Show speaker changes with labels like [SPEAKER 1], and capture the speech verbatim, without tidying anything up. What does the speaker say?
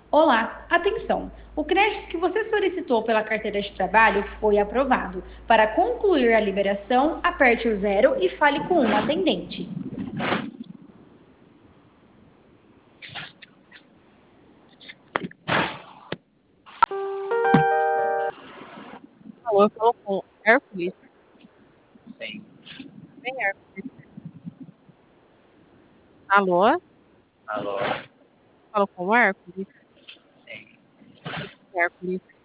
[SPEAKER 1] Olá, atenção! O crédito que você solicitou pela carteira de trabalho foi aprovado. Para concluir a liberação, aperte o zero e fale com um atendente.
[SPEAKER 2] Alô, eu falo com Hércules?
[SPEAKER 3] Sim.
[SPEAKER 2] Vem, Hércules. Alô?
[SPEAKER 3] Alô?
[SPEAKER 2] Falo com o Hércules?
[SPEAKER 3] Sim.
[SPEAKER 2] Hércules.